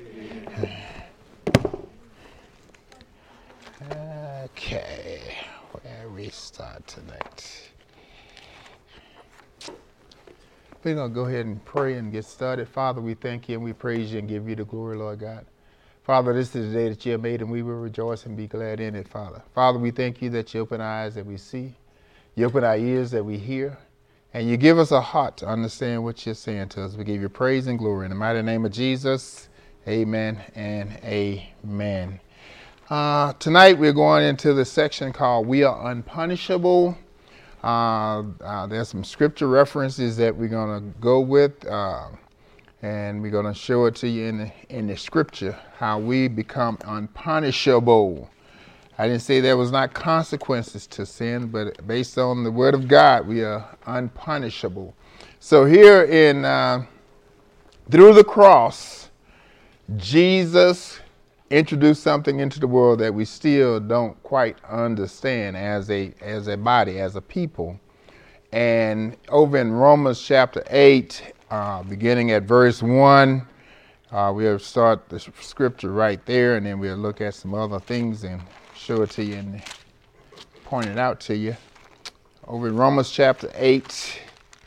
Okay, where we start tonight. We're going to go ahead and pray and get started. Father, we thank you and we praise you and give you the glory, Lord God. Father, this is the day that you have made and we will rejoice and be glad in it, Father. Father, we thank you that you open our eyes that we see, you open our ears that we hear, and you give us a heart to understand what you're saying to us. We give you praise and glory in the mighty name of Jesus. Amen and amen. Tonight we're going into the section called We Are Unpunishable. There's some scripture references that we're going to go with, and we're going to show it to you in the scripture, how we become unpunishable. I didn't say there was not consequences to sin, but based on the word of God, we are unpunishable. So here in through the cross, Jesus introduced something into the world that we still don't quite understand as a body, as a people. And over in Romans chapter 8, beginning at verse 1, we'll start the scripture right there, and then we'll look at some other things and show it to you and point it out to you. Over in Romans chapter 8,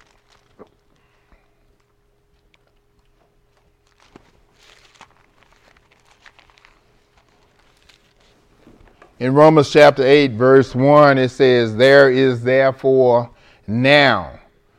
in Romans chapter 8, verse 1, it says, "There is therefore now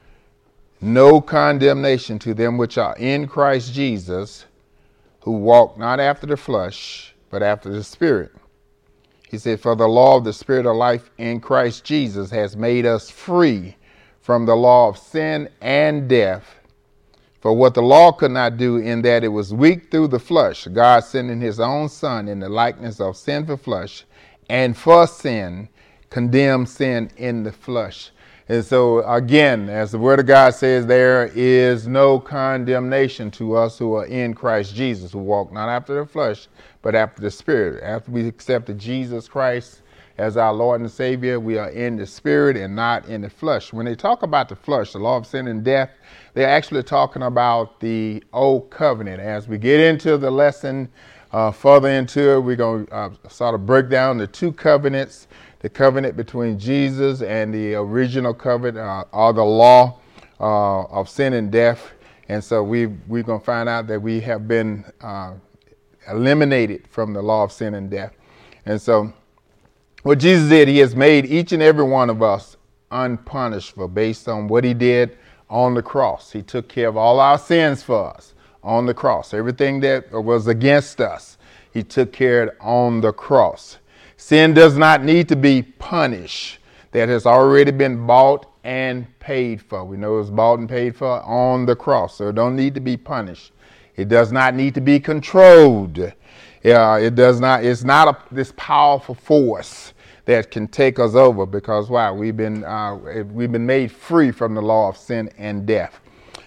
no condemnation to them which are in Christ Jesus, who walk not after the flesh, but after the Spirit." He said, "For the law of the Spirit of life in Christ Jesus has made us free from the law of sin and death. For what the law could not do, in that it was weak through the flesh, God sending his own Son in the likeness of sinful flesh, and for sin, condemned sin in the flesh." And so again, as the word of God says, there is no condemnation to us who are in Christ Jesus, who walk not after the flesh, but after the Spirit. After we accepted Jesus Christ as our Lord and Savior, we are in the Spirit and not in the flesh. When they talk about the flesh, the law of sin and death, they're actually talking about the old covenant. As we get into the lesson further into it, we're going to sort of break down the two covenants, the covenant between Jesus and the original covenant, or the law of sin and death. And so we're going to find out that we have been eliminated from the law of sin and death. And so what Jesus did, he has made each and every one of us unpunishable based on what he did on the cross. He took care of all our sins for us on the cross. Everything that was against us, he took care of it on the cross. Sin does not need to be punished. That has already been bought and paid for. We know it was bought and paid for on the cross, so it don't need to be punished. It does not need to be controlled. It does not. It's not this powerful force that can take us over, because why? We've been made free from the law of sin and death.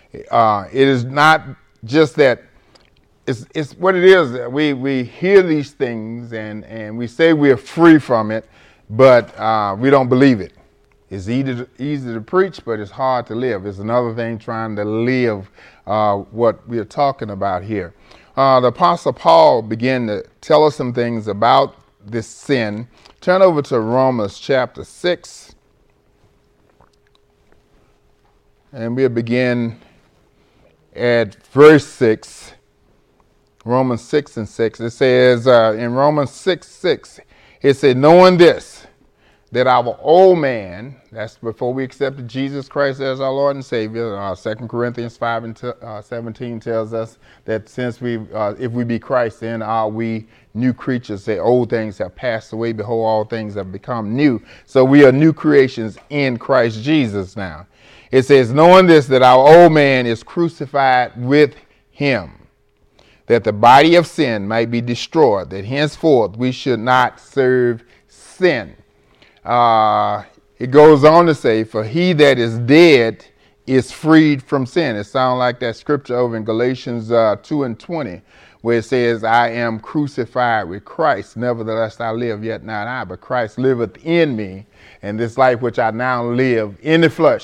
It is not just that. It's what it is. We hear these things and we say we're free from it, but we don't believe it. It's easy to preach, but it's hard to live. It's another thing trying to live what we're talking about here. The Apostle Paul began to tell us some things about this sin. Turn over to Romans chapter 6, and we'll begin at verse 6. Romans 6 and 6. It says in Romans 6:6, it said, "Knowing this, that our old man," that's before we accepted Jesus Christ as our Lord and Savior. 2 Corinthians 5 and 17 tells us that since if we be Christ, then are we new creatures. Say, old things have passed away. Behold, all things have become new. So we are new creations in Christ Jesus now. It says, "Knowing this, that our old man is crucified with him, that the body of sin might be destroyed, that henceforth we should not serve sin." It goes on to say, "For he that is dead is freed from sin." It sounds like that scripture over in Galatians 2 and 20, where it says, "I am crucified with Christ. Nevertheless I live, yet not I, but Christ liveth in me. And this life which I now live in the flesh,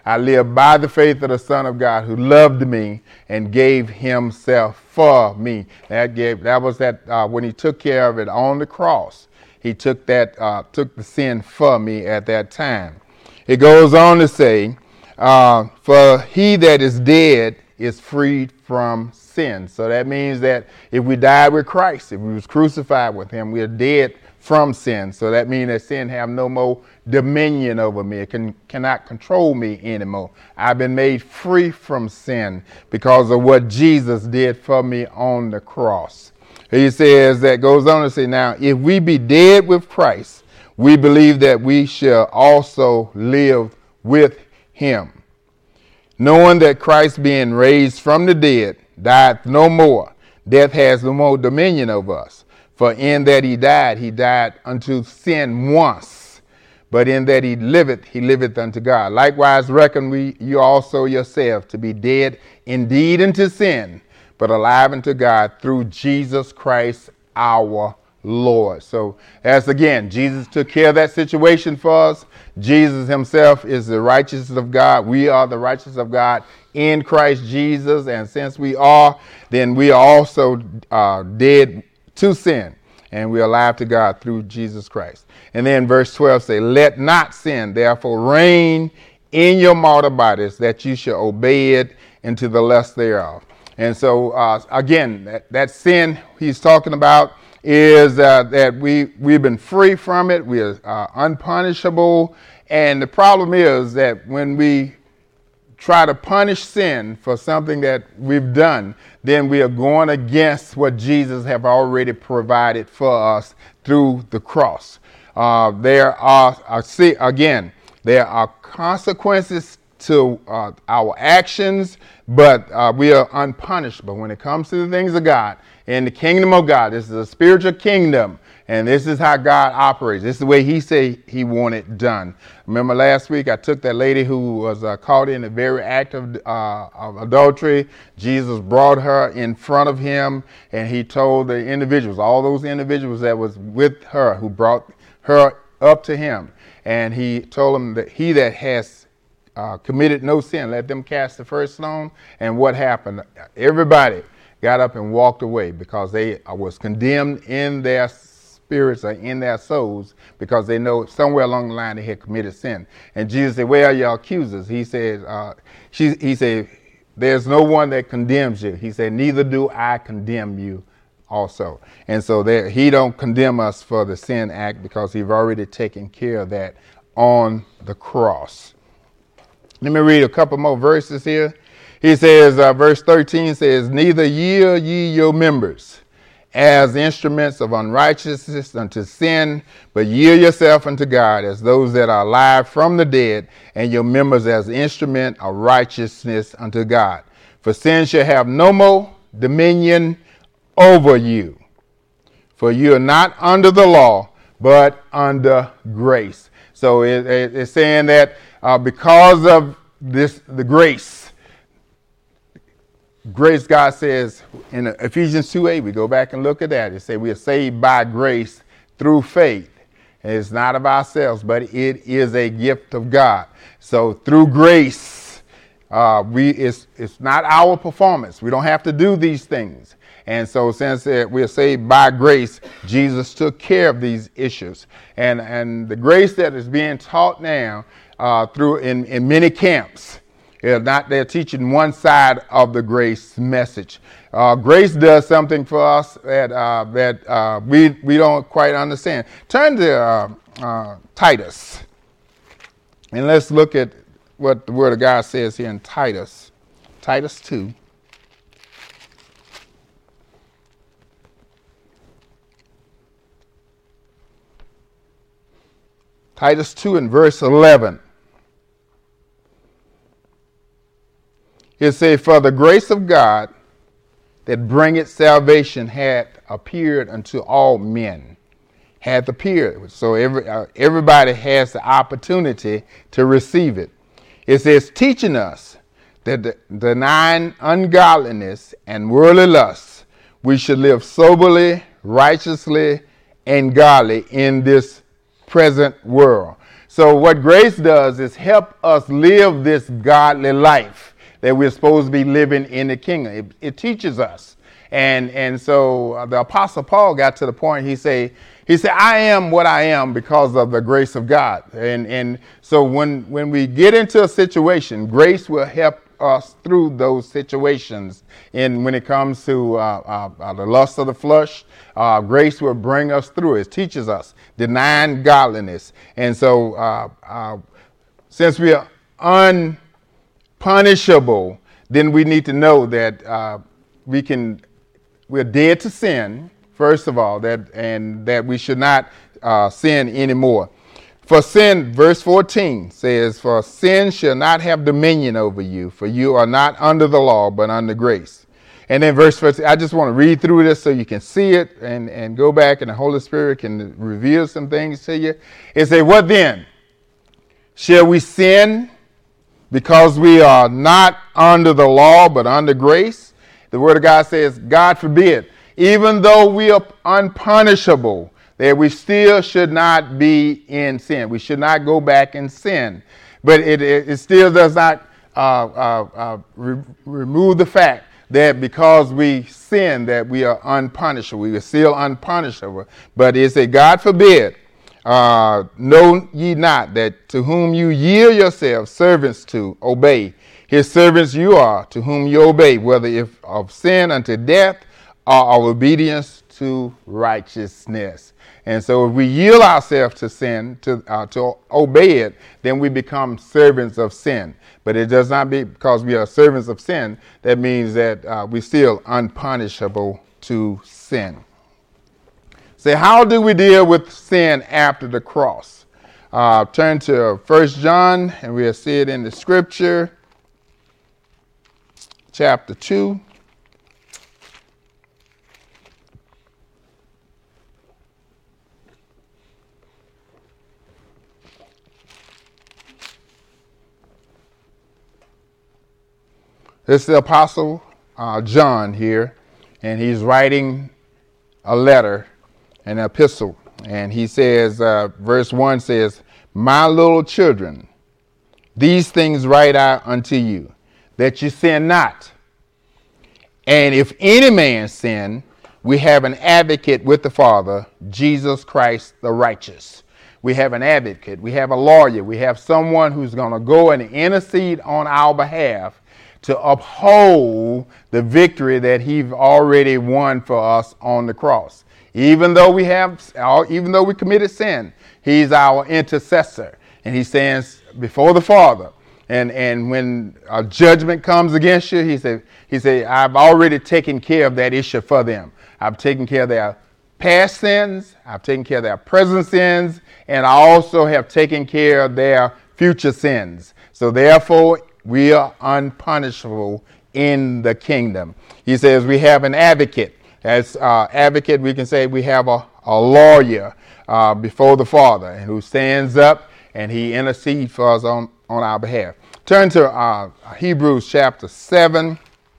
I live by the faith of the Son of God who loved me and gave himself for me. That was when he took care of it on the cross. He took the sin for me at that time. It goes on to say, for he that is dead is freed from sin. So that means that if we died with Christ, if we was crucified with him, we are dead from sin. So that means that sin have no more dominion over me. It cannot control me anymore. I've been made free from sin because of what Jesus did for me on the cross. He says, that goes on to say, now, if we be dead with Christ, we believe that we shall also live with him, knowing that Christ being raised from the dead died no more. Death has no more dominion over us. For in that he died unto sin once. But in that he liveth unto God. Likewise reckon you also yourself to be dead indeed unto sin, but alive unto God through Jesus Christ our Lord. So as again, Jesus took care of that situation for us. Jesus himself is the righteousness of God. We are the righteousness of God in Christ Jesus. And since we are, then we are also dead to sin. And we are alive to God through Jesus Christ. And then verse 12 say, let not sin therefore reign in your mortal bodies, that you shall obey it into the lust thereof. And so again, that sin he's talking about is that we've been free from it. We are unpunishable. And the problem is that when we try to punish sin for something that we've done, then we are going against what Jesus have already provided for us through the cross. There are consequences to our actions, but we are unpunishable when it comes to the things of God. In the kingdom of God, this is a spiritual kingdom, and this is how God operates. This is the way he said he wanted it done. Remember last week I took that lady who was caught in the very act of adultery. Jesus brought her in front of him, and he told the individuals, all those individuals that was with her, who brought her up to him, and he told them that he that has committed no sin, let them cast the first stone. And what happened? Everybody got up and walked away because they was condemned in their spirits or in their souls because they know somewhere along the line they had committed sin. And Jesus said, where are your accusers? He said, there's no one that condemns you. He said, neither do I condemn you also. And so he don't condemn us for the sin act because he's already taken care of that on the cross. Let me read a couple more verses here. He says, verse 13 says, neither yield ye your members as instruments of unrighteousness unto sin, but yield yourself unto God as those that are alive from the dead, and your members as instrument of righteousness unto God. For sin shall have no more dominion over you. For you are not under the law, but under grace. So it's saying that because of the grace, God says in Ephesians 2:8, we go back and look at that. It says we are saved by grace through faith. And it's not of ourselves, but it is a gift of God. So through grace, it's not our performance. We don't have to do these things. And so since we are saved by grace, Jesus took care of these issues. And the grace that is being taught now through in many camps, they're teaching one side of the grace message. Grace does something for us that we don't quite understand. Turn to Titus, and let's look at what the Word of God says here in Titus 2. Titus 2 and verse 11. It says, for the grace of God that bringeth salvation had appeared unto all men. Hath appeared. So everybody has the opportunity to receive it. It says, teaching us that denying ungodliness and worldly lusts, we should live soberly, righteously, and godly in this present world. So what grace does is help us live this godly life that we're supposed to be living in the kingdom. It teaches us. And so the Apostle Paul got to the point, he said, I am what I am because of the grace of God. And so when we get into a situation, grace will help us through those situations. And when it comes to the lust of the flesh, grace will bring us through. It teaches us denying godliness. And so since we are unpunishable, then we need to know that we're dead to sin, first of all, and that we should not sin anymore. For sin, verse 14 says, for sin shall not have dominion over you, for you are not under the law, but under grace. And then verse 15, I just want to read through this so you can see it and go back, and the Holy Spirit can reveal some things to you. It says, what then? Shall we sin because we are not under the law, but under grace? The Word of God says, God forbid, even though we are unpunishable, that we still should not be in sin. We should not go back and sin. But it still does not remove the fact that because we sin, that we are unpunishable. We are still unpunishable. But it says, God forbid, know ye not that to whom you yield yourselves servants to obey, his servants you are, to whom you obey, whether if of sin unto death or of obedience to righteousness. And so if we yield ourselves to sin, to obey it, then we become servants of sin. But it does not be because we are servants of sin, that means that we're still unpunishable to sin. So how do we deal with sin after the cross? Turn to 1 John, and we'll see it in the scripture, chapter 2. This is the Apostle John here, and he's writing a letter, an epistle. And he says, verse 1 says, my little children, these things write I unto you, that you sin not. And if any man sin, we have an advocate with the Father, Jesus Christ the righteous. We have an advocate. We have a lawyer. We have someone who's going to go and intercede on our behalf to uphold the victory that he's already won for us on the cross. Even though we committed sin, he's our intercessor, and he stands before the Father. And when a judgment comes against you, he said, I've already taken care of that issue for them. I've taken care of their past sins, I've taken care of their present sins, and I also have taken care of their future sins. So therefore, we are unpunishable in the kingdom. He says we have an advocate. As advocate, we can say we have a lawyer before the Father who stands up and he intercedes for us on our behalf. Turn to Hebrews chapter 7.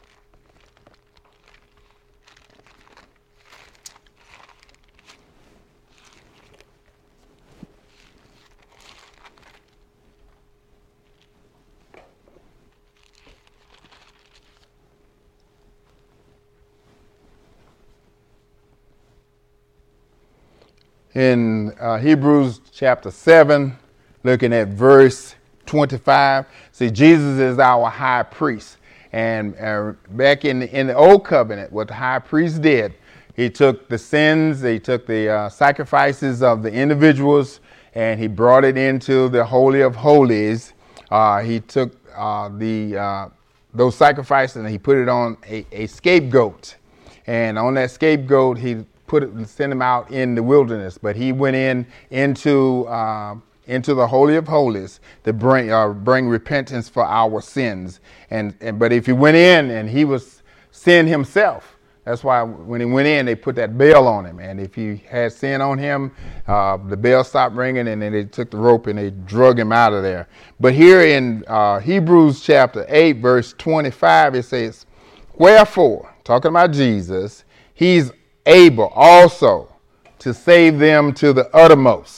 In Hebrews chapter 7, looking at verse 25, see, Jesus is our high priest. And back in the old covenant, what the high priest did, he took the sins, he took the sacrifices of the individuals, and he brought it into the Holy of Holies. He took those sacrifices and he put it on a scapegoat. And on that scapegoat, he sent him out in the wilderness, but he went into the Holy of Holies to bring repentance for our sins. But if he went in and he was sin himself, that's why when he went in, they put that bell on him. And if he had sin on him, the bell stopped ringing, and then they took the rope and they drug him out of there. But here in Hebrews chapter 8, verse 25, it says, wherefore, talking about Jesus, he's able also to save them to the uttermost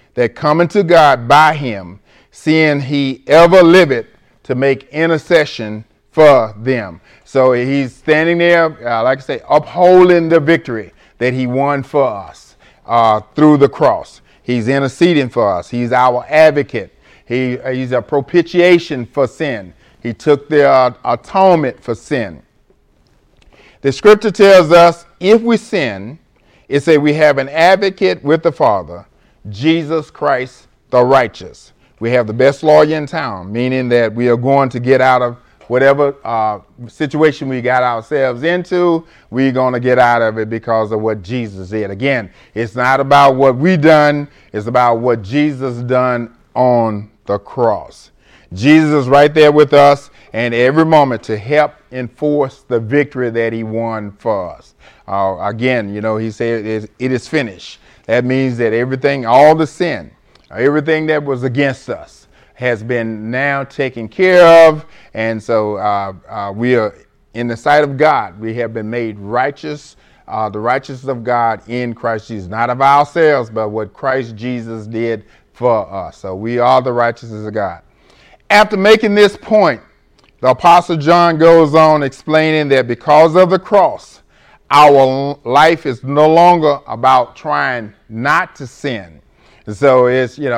that coming to God by him, seeing he ever liveth to make intercession for them. So he's standing there, like I say, upholding the victory that he won for us through the cross. He's interceding for us. He's our advocate. He's a propitiation for sin. He took the atonement for sin. The scripture tells us if we sin, it says we have an advocate with the Father, Jesus Christ the righteous. We have the best lawyer in town, meaning that we are going to get out of whatever situation we got ourselves into. We're going to get out of it because of what Jesus did. Again, it's not about what we done. It's about what Jesus done on the cross. Jesus is right there with us and every moment to help enforce the victory that he won for us. Again, he said it is finished. That means that everything, all the sin, everything that was against us has been now taken care of. And so we are in the sight of God. We have been made righteous, the righteousness of God in Christ Jesus, not of ourselves, but what Christ Jesus did for us. So we are the righteousness of God. After making this point, the Apostle John goes on explaining that because of the cross, our life is no longer about trying not to sin. So it's, in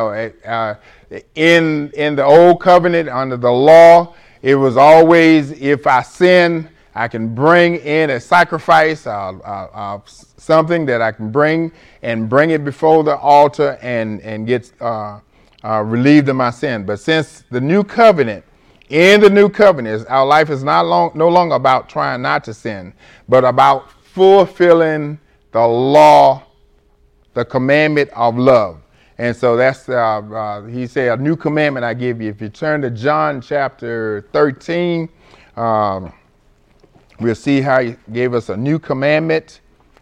the old covenant under the law, it was always if I sin, I can bring in a sacrifice, something that I can bring it before the altar and get relieved of my sin. But since the new covenant, our life is no longer about trying not to sin, but about fulfilling the law, the commandment of love. And so that's, he said, a new commandment I give you. If you turn to John chapter 13, we'll see how he gave us a new commandment.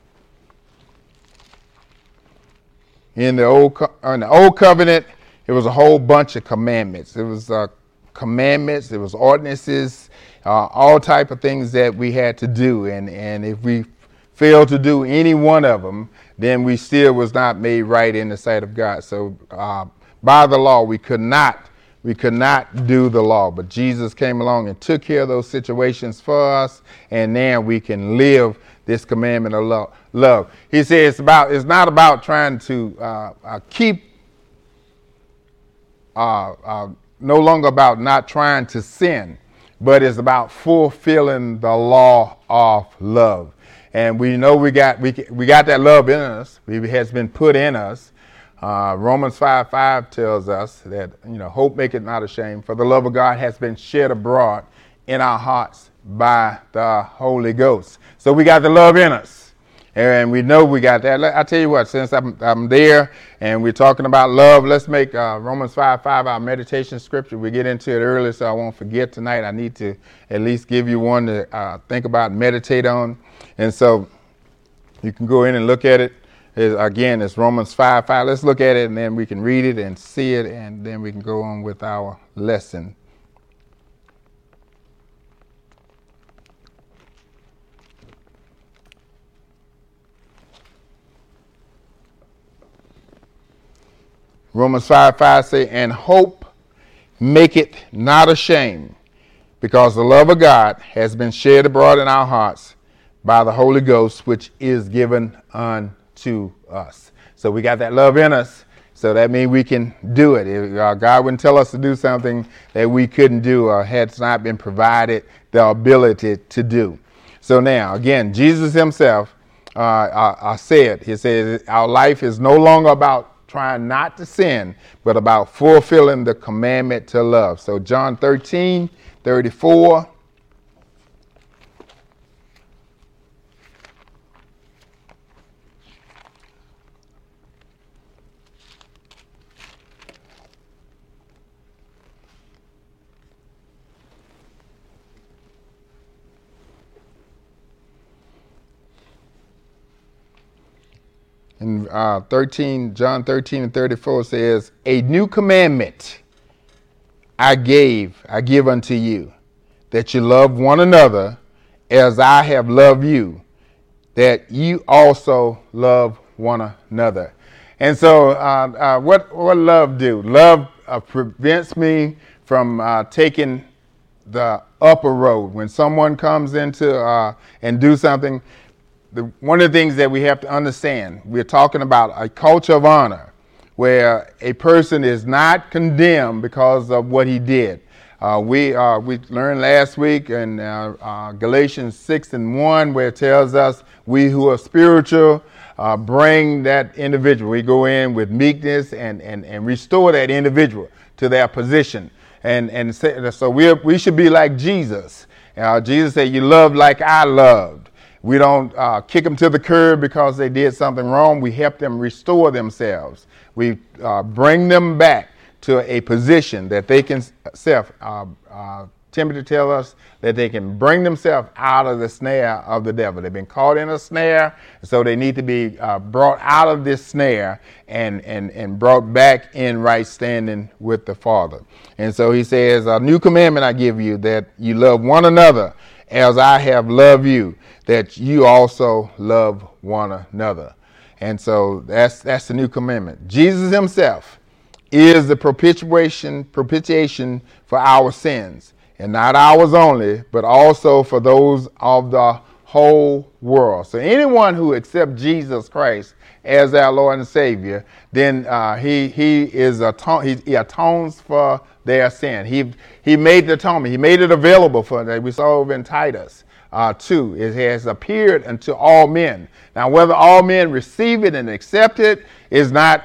In the old covenant, it was a whole bunch of commandments. It was commandments, it was ordinances, all type of things that we had to do. And if we failed to do any one of them, then we still was not made right in the sight of God. So by the law, we could not do the law. But Jesus came along and took care of those situations for us, and now we can live this commandment of love. He says it's not about trying to keep, no longer about not trying to sin, but it's about fulfilling the law of love. And we know we got that love in us. It has been put in us. Romans 5:5 tells us that, hope maketh not ashamed, for the love of God has been shed abroad in our hearts by the Holy Ghost. So we got the love in us. And we know we got that. I tell you what, since I'm there and we're talking about love, let's make Romans 5:5 our meditation scripture. We get into it early so I won't forget tonight. I need to at least give you one to think about and meditate on. And so you can go in and look at it. Again, it's Romans 5:5. Let's look at it and then we can read it and see it, and then we can go on with our lesson. Romans 5:5 say, and hope make it not ashamed, because the love of God has been shed abroad in our hearts by the Holy Ghost, which is given unto us. So we got that love in us. So that means we can do it. If God wouldn't tell us to do something that we couldn't do or had not been provided the ability to do. So now, again, Jesus himself said, he says, our life is no longer about trying not to sin, but about fulfilling the commandment to love. So John 13:34. And John 13:34 says, a new commandment I give unto you, that you love one another as I have loved you, that you also love one another. And so what love do? Love prevents me from taking the upper road. When someone comes into and do something, one of the things that we have to understand, we're talking about a culture of honor where a person is not condemned because of what he did. We learned last week in Galatians 6:1 where it tells us we who are spiritual bring that individual. We go in with meekness and restore that individual to their position. And so we should be like Jesus. Jesus said, you love like I loved. We don't kick them to the curb because they did something wrong. We help them restore themselves. We bring them back to a position that they can Timothy tells us that they can bring themselves out of the snare of the devil. They've been caught in a snare, so they need to be brought out of this snare and brought back in right standing with the Father. And so he says, a new commandment I give you, that you love one another as I have loved you, that you also love one another. And so that's the new commandment. Jesus himself is the propitiation for our sins, and not ours only, but also for those of the whole world. So anyone who accepts Jesus Christ as our Lord and Savior, then he atones for their sin. He made the atonement. He made it available for them. We saw over in Titus 2. It has appeared unto all men. Now, whether all men receive it and accept it is not,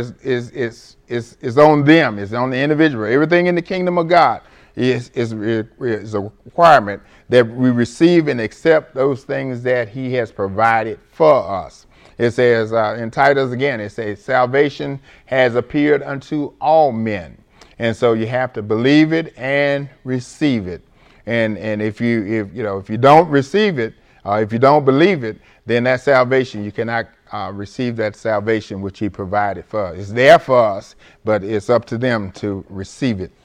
is on them. It's on the individual. Everything in the kingdom of God is a requirement that we receive and accept those things that he has provided for us. It says in Titus again, it says salvation has appeared unto all men. And so you have to believe it and receive it. And if you don't receive it, if you don't believe it, then that salvation, you cannot receive that salvation which he provided for us. It's there for us, but it's up to them to receive it.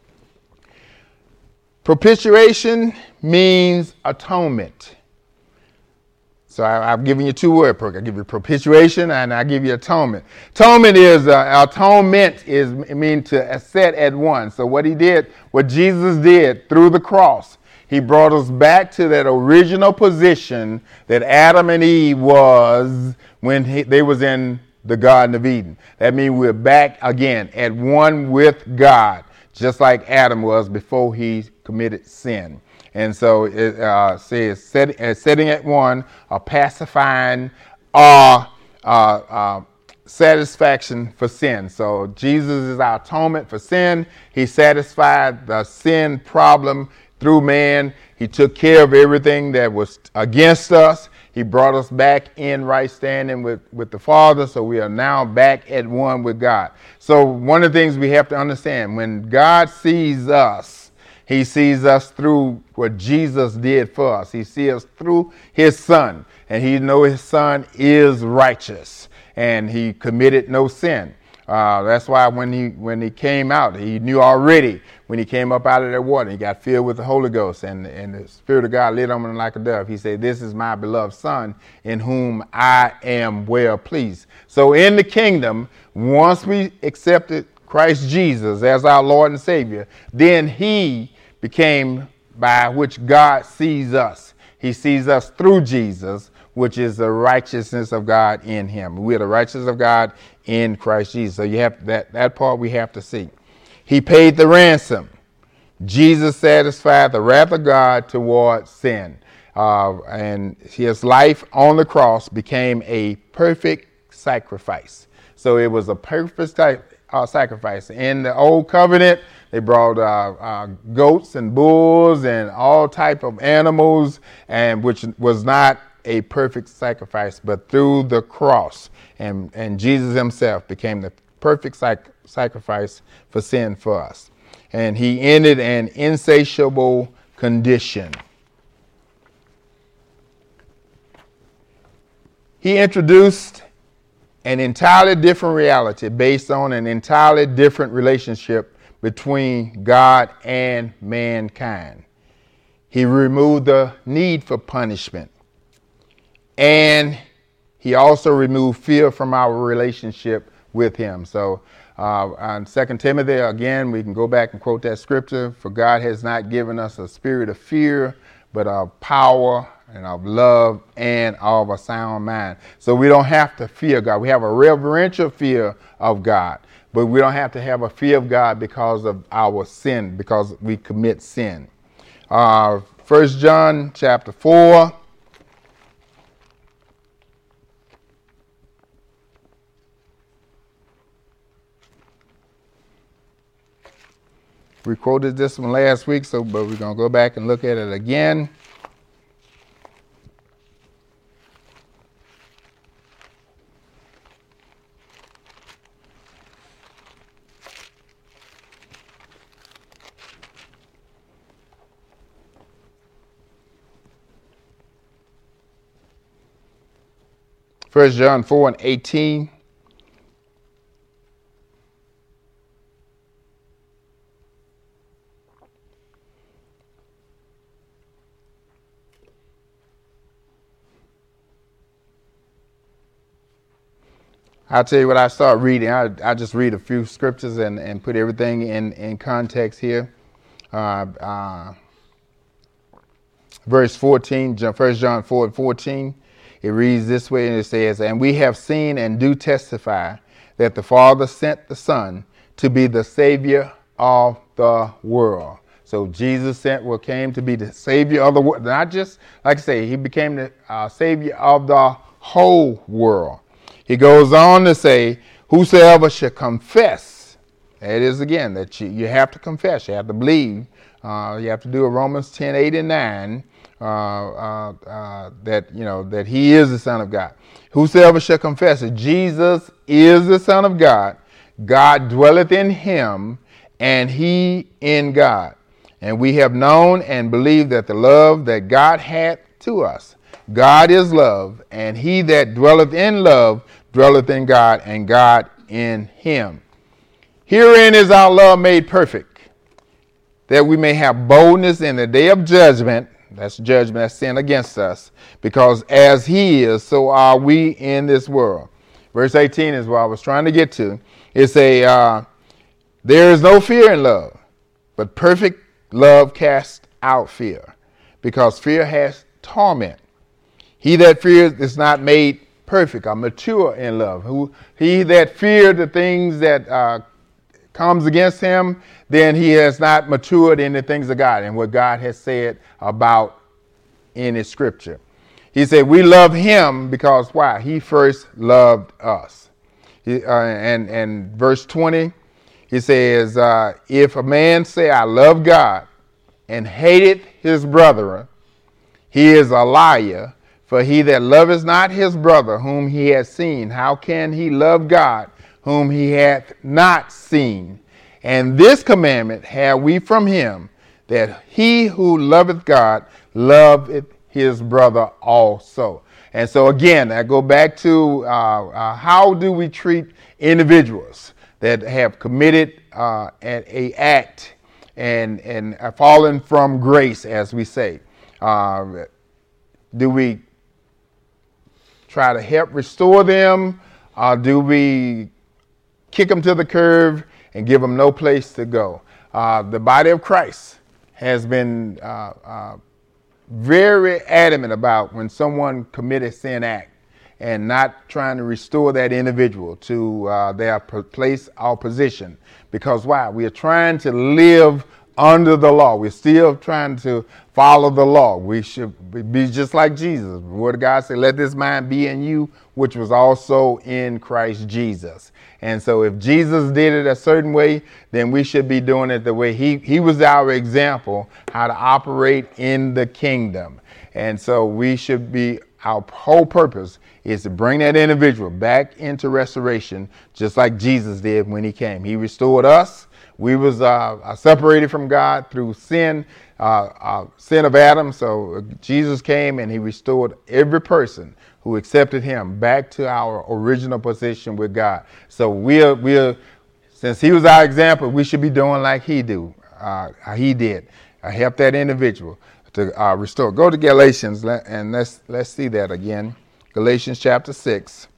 Propitiation means atonement. So I've given you two words. I give you propitiation and I give you atonement. Atonement means to set at one. So what Jesus did through the cross, he brought us back to that original position that Adam and Eve was when they was in the Garden of Eden. That means we're back again at one with God, just like Adam was before he committed sin. And so it says setting at one, a pacifying satisfaction for sin. So Jesus is our atonement for sin. He satisfied the sin problem through man. He took care of everything that was against us. He brought us back in right standing with the Father. So we are now back at one with God. So one of the things we have to understand, when God sees us, he sees us through what Jesus did for us. He sees us through his Son. And he knows his Son is righteous. And he committed no sin. That's why when he came out, he knew already when he came up out of that water, he got filled with the Holy Ghost. And the Spirit of God lit on him like a dove. He said, this is my beloved Son in whom I am well pleased. So in the kingdom, once we accepted Christ Jesus as our Lord and Savior, then he became by which God sees us. He sees us through Jesus, which is the righteousness of God in him. We are the righteousness of God in Christ Jesus. So you have that part we have to see. He paid the ransom. Jesus satisfied the wrath of God toward sin. And his life on the cross became a perfect sacrifice. So it was a perfect sacrifice. In the old covenant, they brought goats and bulls and all type of animals, and which was not a perfect sacrifice, but through the cross. And Jesus himself became the perfect sacrifice for sin for us. And he ended an insatiable condition. He introduced an entirely different reality based on an entirely different relationship between God and mankind. He removed the need for punishment. And he also removed fear from our relationship with him. So on 2 Timothy, again, we can go back and quote that scripture. For God has not given us a spirit of fear, but of power and of love and of a sound mind. So we don't have to fear God. We have a reverential fear of God, but we don't have to have a fear of God because of our sin, because we commit sin. 1 John chapter 4. We quoted this one last week, but we're going to go back and look at it again. First John 4:18. I'll tell you what I start reading. I just read a few scriptures and put everything in context here. Verse 14, 1 John 4:14, it reads this way, and it says, "And we have seen and do testify that the Father sent the Son to be the Savior of the world." So Jesus came to be the Savior of the world. Not just, like I say, he became the Savior of the whole world. He goes on to say, whosoever shall confess, that is again, that you have to confess, you have to believe, you have to do a Romans 10:8 and 9, that he is the Son of God. Whosoever shall confess that Jesus is the Son of God, God dwelleth in him, and he in God. And we have known and believed that the love that God hath to us. God is love, and he that dwelleth in love dwelleth in God, and God in him. Herein is our love made perfect, that we may have boldness in the day of judgment. That's judgment, that's sin against us. Because as he is, so are we in this world. Verse 18 is what I was trying to get to. It's there is no fear in love, but perfect love casts out fear, because fear has torment. He that fears is not made perfect or mature in love. He that feared the things that comes against him, then he has not matured in the things of God and what God has said about in his scripture. He said, we love him because why? He first loved us. And verse 20, he says, if a man say, I love God and hateth his brother, he is a liar. For he that loveth not his brother whom he hath seen, how can he love God whom he hath not seen? And this commandment have we from him, that he who loveth God loveth his brother also. And so again, I go back to how do we treat individuals that have committed an act and fallen from grace, as we say. Do we try to help restore them? Do we kick them to the curb and give them no place to go? The body of Christ has been very adamant about when someone committed sin act and not trying to restore that individual to their place or position. Because why? We are trying to live under the law. We're still trying to follow the law. We should be just like Jesus. The Word of God said, let this mind be in you, which was also in Christ Jesus. And so if Jesus did it a certain way, then we should be doing it the way he was our example, how to operate in the kingdom. And so we should be, our whole purpose is to bring that individual back into restoration, just like Jesus did when he came. He restored us. We was separated from God through sin of Adam. So Jesus came and he restored every person who accepted him back to our original position with God. So we're since he was our example, we should be doing like he did. Help that individual to restore. Go to Galatians and let's see that again. Galatians chapter 6.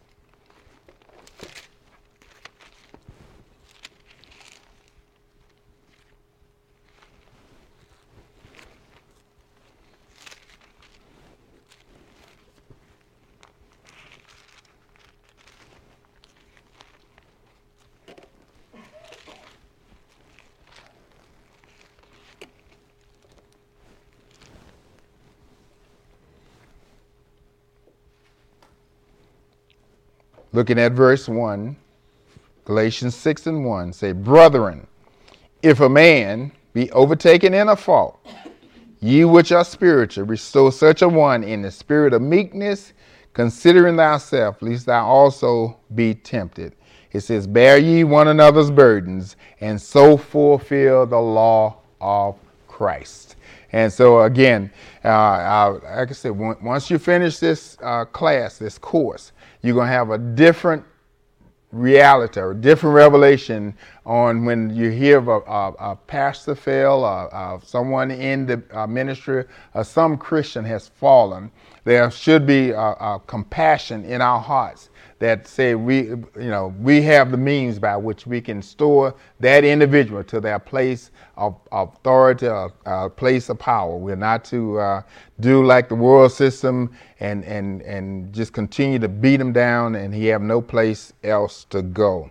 Looking at verse 1, Galatians 6 and 1, say, Brethren, if a man be overtaken in a fault, ye which are spiritual, restore such a one in the spirit of meekness, considering thyself, lest thou also be tempted. It says, bear ye one another's burdens, and so fulfill the law of Christ. And so again, like I said, once you finish this class, this course, you're going to have a different reality or different revelation on when you hear of a pastor fell, someone in the ministry, or some Christian has fallen. There should be a compassion in our hearts that say we have the means by which we can store that individual to their place of authority, or place of power. We're not to do like the world system and just continue to beat him down and he have no place else to go.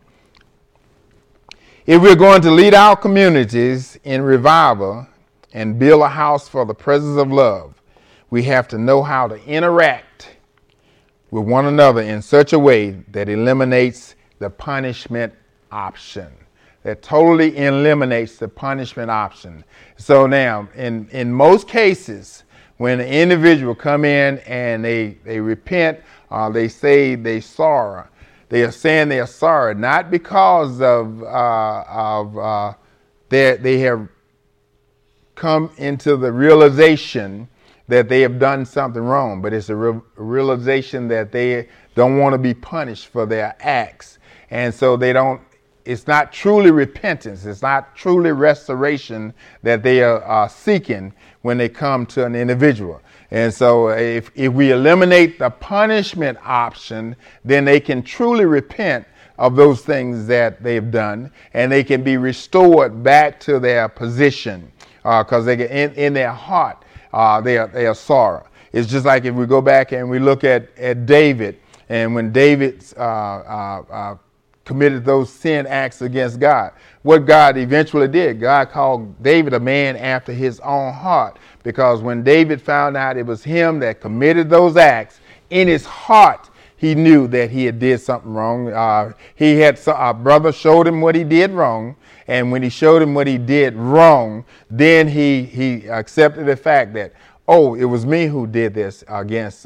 If we're going to lead our communities in revival and build a house for the presence of love, we have to know how to interact with one another in such a way that eliminates the punishment option. That totally eliminates the punishment option. So now, in most cases, when an individual come in and they repent, they say they sorry. They are saying they are sorry, not because of they have come into the realization that they have done something wrong, but it's a realization that they don't want to be punished for their acts. And so it's not truly repentance. It's not truly restoration that they are seeking when they come to an individual. And so if we eliminate the punishment option, then they can truly repent of those things that they've done, and they can be restored back to their position because they get in their heart. They are sorry. It's just like if we go back and we look at David, and when David committed those sin acts against God, what God eventually did, God called David a man after his own heart, because when David found out it was him that committed those acts, in his heart he knew that he had did something wrong. He had a brother showed him what he did wrong. And when he showed him what he did wrong, then he accepted the fact that, oh, it was me who did this against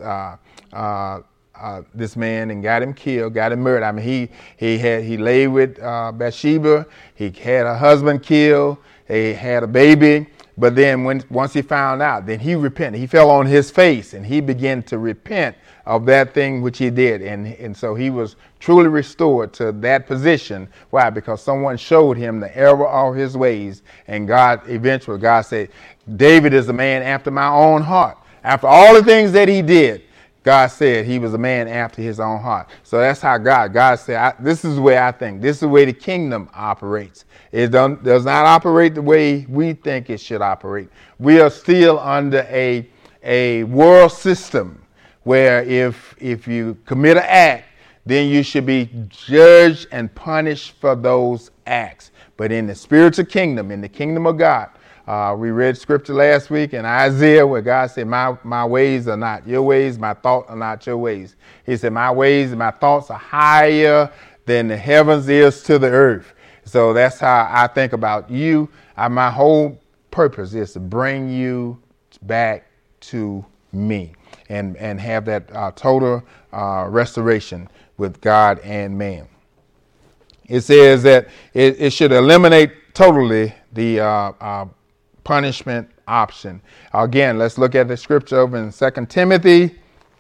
this man and got him killed, got him murdered. I mean, he lay with Bathsheba. He had a husband killed. They had a baby. But then once he found out, then he repented. He fell on his face and he began to repent of that thing which he did. And so he was truly restored to that position. Why? Because someone showed him the error of his ways. And God said, David is a man after my own heart. After all the things that he did, God said he was a man after his own heart. So that's how God said, this is the way I think. This is the way the kingdom operates. It does not operate the way we think it should operate. We are still under a world system where if you commit an act, then you should be judged and punished for those acts. But in the spiritual kingdom, in the kingdom of God, we read scripture last week in Isaiah where God said, my ways are not your ways, my thoughts are not your ways. He said, my ways and my thoughts are higher than the heavens is to the earth. So that's how I think about you. My whole purpose is to bring you back to me and have that total restoration with God and man. It says that it should eliminate totally the punishment option. Again, let's look at the scripture over in 2 Timothy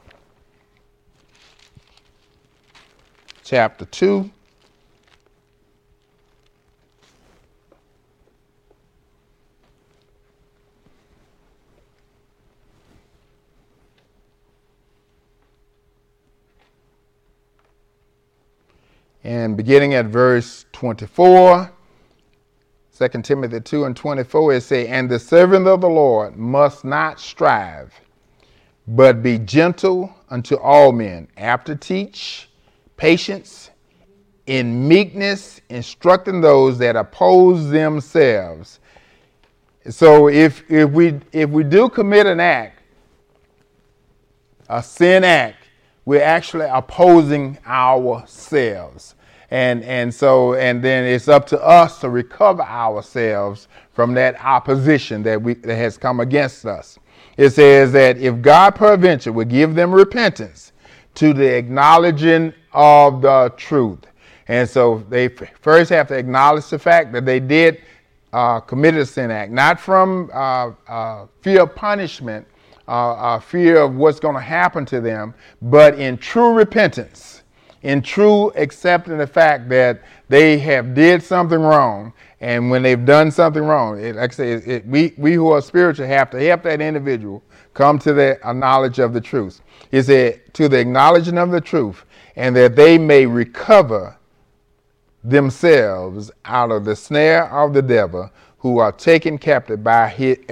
chapter 2. And beginning at verse 24, 2 Timothy 2 and 24, it says, and the servant of the Lord must not strive, but be gentle unto all men, apt to teach, patience, in meekness, instructing those that oppose themselves. So if we do commit an act, a sin act, we're actually opposing ourselves. And then it's up to us to recover ourselves from that opposition that has come against us. It says that if God peradventure would give them repentance to the acknowledging of the truth. And so they first have to acknowledge the fact that they did commit a sin act, not from fear of punishment, fear of what's going to happen to them, but in true repentance, in true accepting the fact that they have did something wrong. And when they've done something wrong, like I say, we who are spiritual have to help that individual come to the knowledge of the truth. It said, to the acknowledging of the truth, and that they may recover themselves out of the snare of the devil, who are taken captive by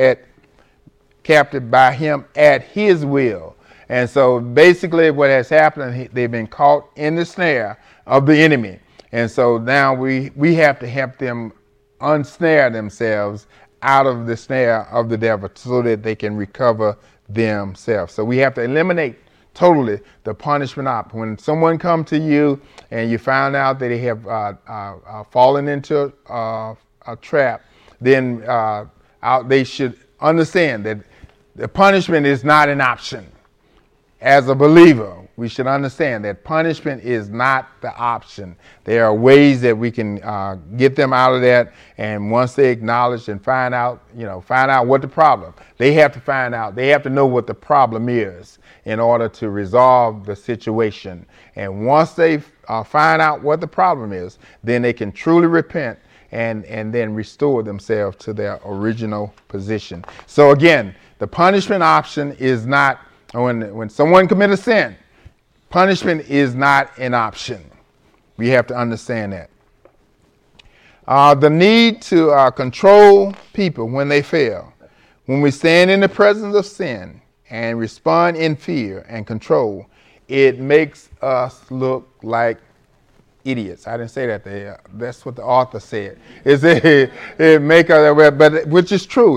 him at his will. And so basically what has happened, they've been caught in the snare of the enemy. And so now we have to help them unsnare themselves out of the snare of the devil so that they can recover themselves. So we have to eliminate totally the punishment op. When someone comes to you and you find out that they have fallen into a trap, then they should understand that the punishment is not an option. As a believer, we should understand that punishment is not the option. There are ways that we can get them out of that. And once they acknowledge and find out what the problem, they have to know what the problem is in order to resolve the situation. And once they find out what the problem is, then they can truly repent and then restore themselves to their original position. So again, the punishment option is not, when someone commits a sin, punishment is not an option. We have to understand that. The need to control people when they fail. When we stand in the presence of sin and respond in fear and control, it makes us look like idiots. I didn't say that there. That's what the author said. It make us, but which is true.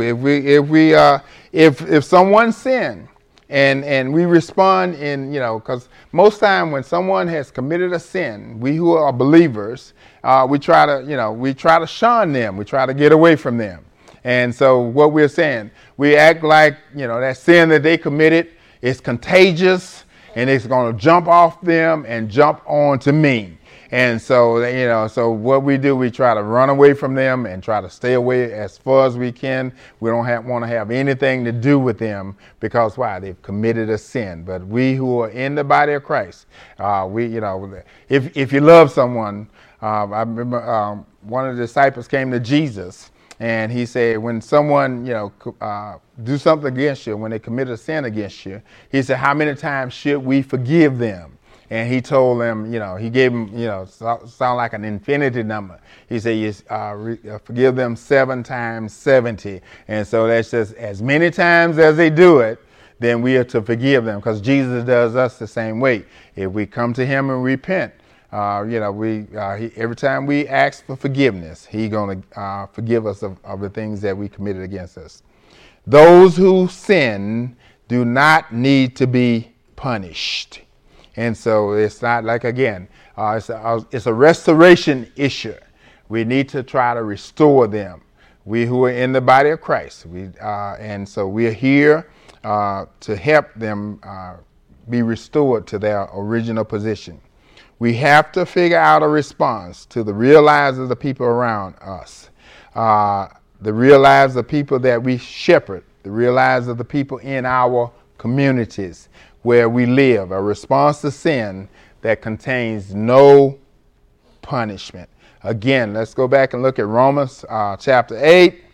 If someone sinned and we respond because most time when someone has committed a sin, we who are believers, we try to shun them. We try to get away from them. And so what we're saying, we act like that sin that they committed is contagious and it's going to jump off them and jump on to me. And so, so what we do, we try to run away from them and try to stay away as far as we can. We don't want to have anything to do with them because why? They've committed a sin. But we who are in the body of Christ, if you love someone, I remember one of the disciples came to Jesus and he said, when someone, do something against you, when they commit a sin against you, he said, how many times should we forgive them? And he told them, he gave them, sound like an infinity number. He said, forgive them 7 times 70. And so that's just as many times as they do it, then we are to forgive them because Jesus does us the same way. If we come to him and repent, every time we ask for forgiveness, he's going to forgive us of the things that we committed against us. Those who sin do not need to be punished. And so it's not like, again, it's a restoration issue. We need to try to restore them. We who are in the body of Christ, and so we're here to help them be restored to their original position. We have to figure out a response to the real lives of the people around us, the real lives of people that we shepherd, the real lives of the people in our communities where we live, a response to sin that contains no punishment. Again, let's go back and look at Romans chapter 8.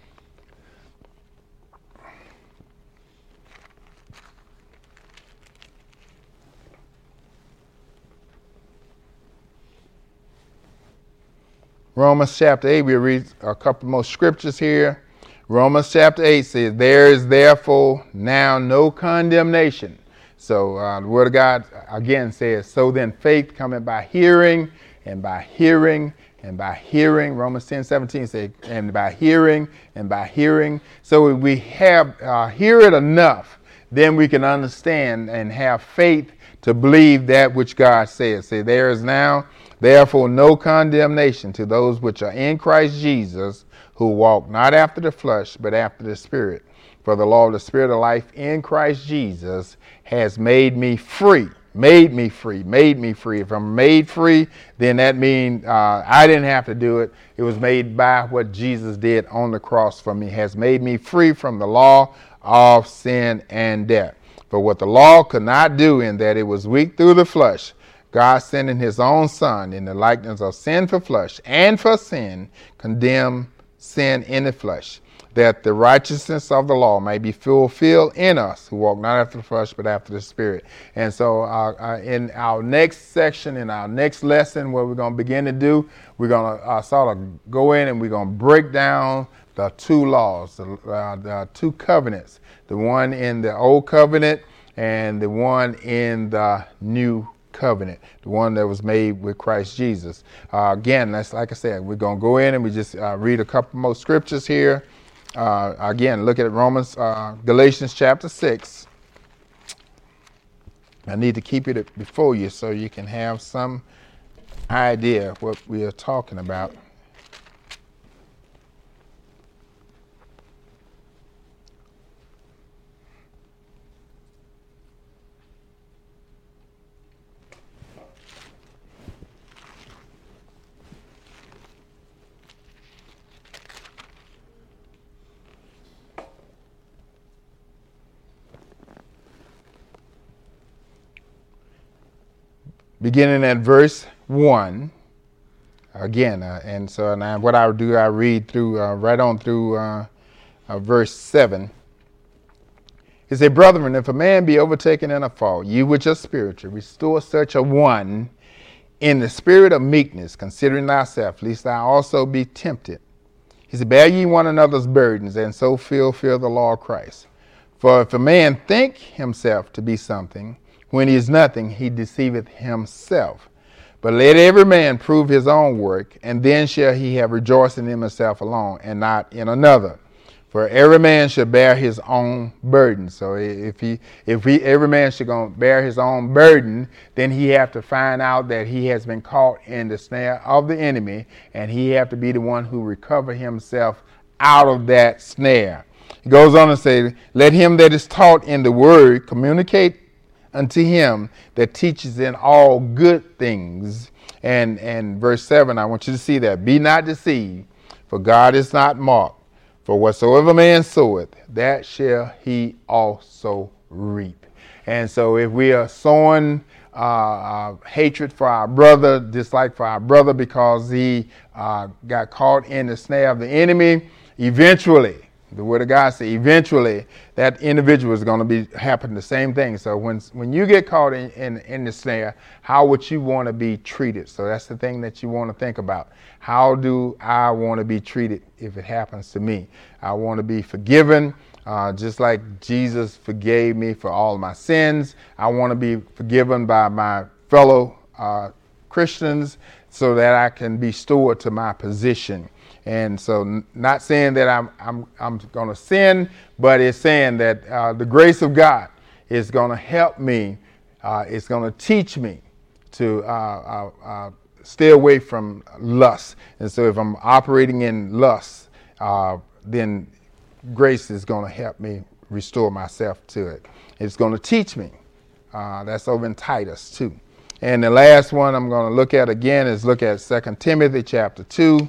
Romans chapter 8, we'll read a couple more scriptures here. Romans chapter 8 says, there is therefore now no condemnation. So the word of God again says, so then faith cometh by hearing, and by hearing, and by hearing. Romans 10:17 says, and by hearing, and by hearing. So if we have hear it enough, then we can understand and have faith to believe that which God says. Say, there is now therefore no condemnation to those which are in Christ Jesus, who walk not after the flesh, but after the Spirit. For the law of the Spirit of life in Christ Jesus has made me free. Made me free. If I'm made free, then that means I didn't have to do it. It was made by what Jesus did on the cross for me. Has made me free from the law of sin and death. For what the law could not do, in that it was weak through the flesh, God sending his own Son in the likeness of sinful flesh, and for sin condemned sin in the flesh, that the righteousness of the law may be fulfilled in us who walk not after the flesh but after the Spirit. And so in our next section, in our next lesson, what we're going to begin to do, we're going to sort of go in and we're going to break down the two laws, the two covenants, the one in the old covenant and the one in the new covenant, the one that was made with Christ Jesus. Again, that's like I said, we're going to go in and we just read a couple more scriptures here. Again, look at Galatians chapter 6. I need to keep it before you so you can have some idea of what we are talking about. Beginning at verse 1, again, and so now what I do, I read through, right on through verse 7. He said, brethren, if a man be overtaken in a fault, you which are spiritual, restore such a one in the spirit of meekness, considering thyself, lest thou also be tempted. He said, bear ye one another's burdens, and so fulfill the law of Christ. For if a man think himself to be something, when he is nothing, he deceiveth himself. But let every man prove his own work, and then shall he have rejoicing in himself alone, and not in another. For every man should bear his own burden. So if every man should go bear his own burden, then he have to find out that he has been caught in the snare of the enemy, and he have to be the one who recover himself out of that snare. He goes on to say, let him that is taught in the word communicate unto him that teaches in all good things. And verse 7, I want you to see that. Be not deceived, for God is not mocked. For whatsoever man soweth, that shall he also reap. And so if we are sowing hatred for our brother, dislike for our brother because he got caught in the snare of the enemy, eventually, the word of God says, eventually that individual is going to happen the same thing. So when you get caught in the snare, how would you want to be treated? So that's the thing that you want to think about. How do I want to be treated if it happens to me? I want to be forgiven, just like Jesus forgave me for all of my sins. I want to be forgiven by my fellow Christians so that I can be steward to my position. And so not saying that I'm going to sin, but it's saying that the grace of God is going to help me. It's going to teach me to stay away from lust. And so if I'm operating in lust, then grace is going to help me restore myself to it. It's going to teach me. That's over in Titus 2. And the last one I'm going to look at again is look at 2 Timothy chapter 2.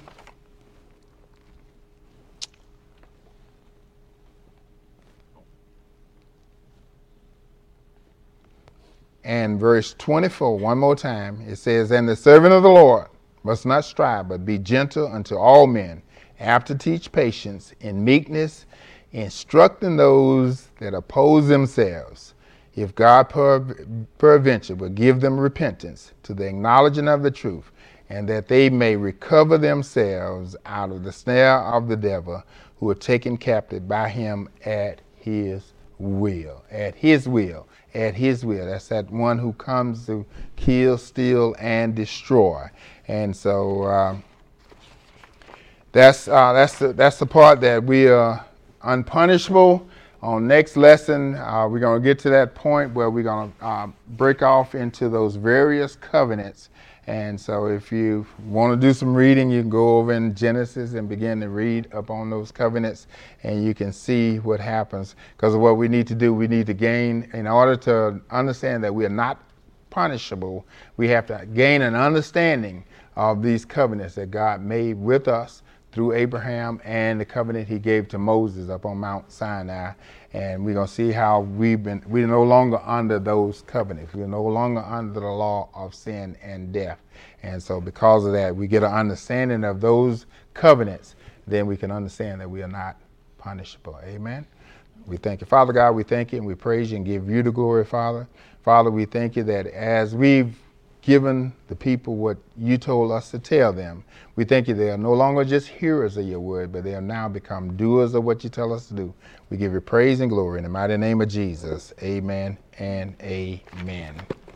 And verse 24, one more time, it says, and the servant of the Lord must not strive, but be gentle unto all men, apt to teach patience in meekness, instructing those that oppose themselves, if God peradventure will give them repentance to the acknowledging of the truth, and that they may recover themselves out of the snare of the devil, who are taken captive by him at his will. At his will. At his will. That's that one who comes to kill, steal, and destroy. And so that's the part that we are unpunishable. On next lesson, we're going to get to that point where we're going to break off into those various covenants. And so if you want to do some reading, you can go over in Genesis and begin to read up on those covenants, and you can see what happens. Because what we need to do, we need to gain, in order to understand that we are not punishable, we have to gain an understanding of these covenants that God made with us through Abraham, and the covenant he gave to Moses up on Mount Sinai. And we're going to see how we're no longer under those covenants. We're no longer under the law of sin and death. And so because of that, we get an understanding of those covenants. Then we can understand that we are not punishable. Amen. We thank you. Father God, we thank you and we praise you and give you the glory, Father. Father, we thank you that as we've given the people what you told us to tell them, we thank you they are no longer just hearers of your word, but they have now become doers of what you tell us to do. We give you praise and glory in the mighty name of Jesus. Amen and amen.